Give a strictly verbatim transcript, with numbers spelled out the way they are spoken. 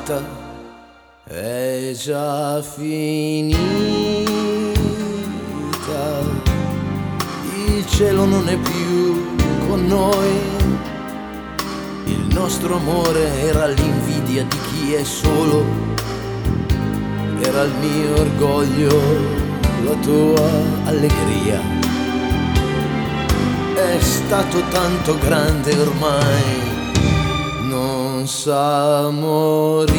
fatta, è già finita. Il cielo non è più con noi, il nostro amore era l'invidia di chi è solo, era il mio orgoglio, la tua allegria. È stato tanto grande ormai, non sa morire.